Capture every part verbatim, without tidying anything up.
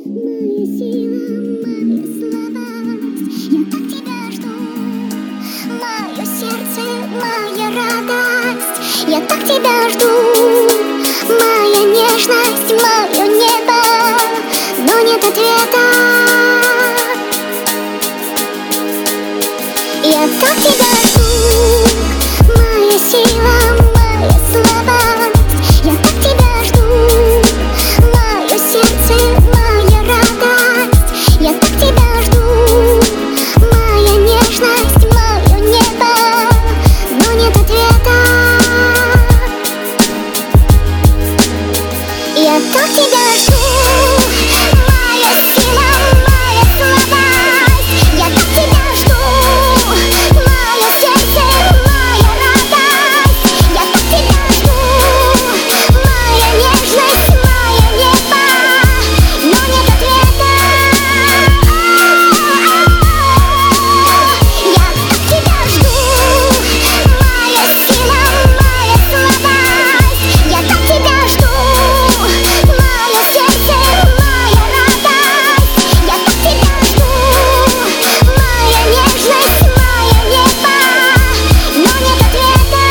Моя сила, моя слабость, я так тебя жду. Мое сердце, моя радость, я так тебя жду. Моя нежность, мое небо, но нет ответа. Я так тебя жду. Моя сила, моя слабость, я так тебя жду. Мое сердце, моя радость, я так тебя жду. Моя нежность, мое небо, но нет ответа. Я так тебя жду. Моя сила, моя слабость, я так тебя жду. Мое сердце, моя радость, я так тебя жду. Моя нежность, мое небо, но нет ответа. Я так тебя жду. Моя сила, моя слабость, я так тебя жду. Мое сердце, моя радость, я так тебя жду. Моя нежность, мое небо, но нет ответа.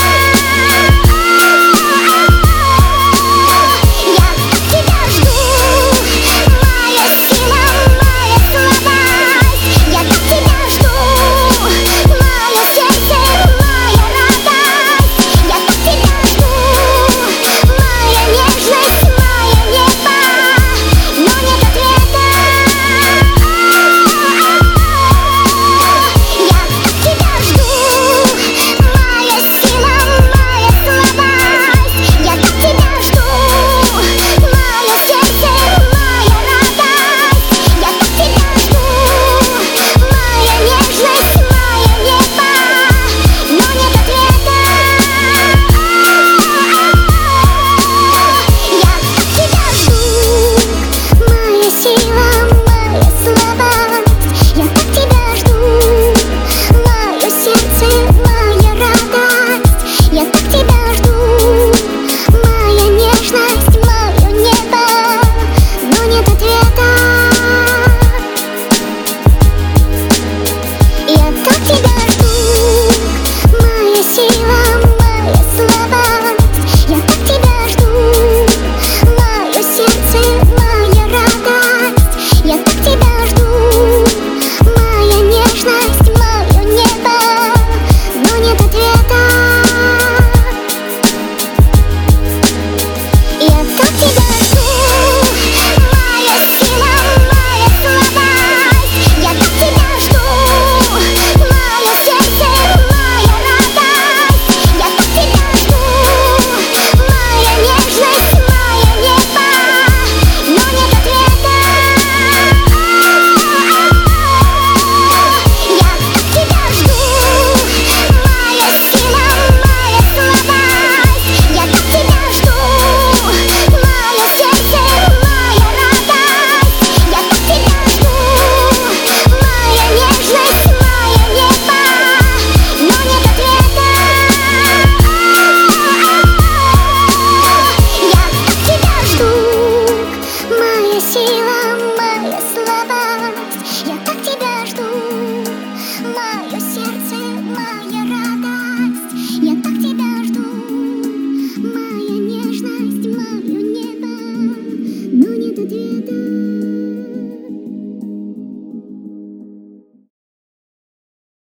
Я так тебя жду. Моя сила, моя слабость, я так тебя жду. Мое сердце, моя радость, я так тебя жду. Моя нежность, мое небо, но нет ответа. Я так тебя жду. Моя сила, моя слабость, я так тебя жду. Мое сердце, моя радость, я так тебя жду. Моя нежность, мое небо, но нет ответа. Я так тебя жду. Моя сила, моя слабость, я так тебя жду. Мое сердце, моя радость, я так тебя жду. Моя нежность, мое небо, но нет ответа. Я так тебя жду. Моя сила, моя слабость, я так тебя жду. Мое сердце, моя радость, я так тебя жду. Моя нежность, мое небо, но нет ответа. Я так тебя жду. Моя сила, моя слабость, я так тебя жду. Мое сердце, моя радость, я так тебя жду. Моя нежность, мое небо, но нет ответа. Я так тебя жду. Моя сила, моя слабость, я так тебя жду. Мое сердце, моя радость, я так тебя жду. Моя нежность, мое небо, но нет ответа. Я так тебя жду. Моя сила,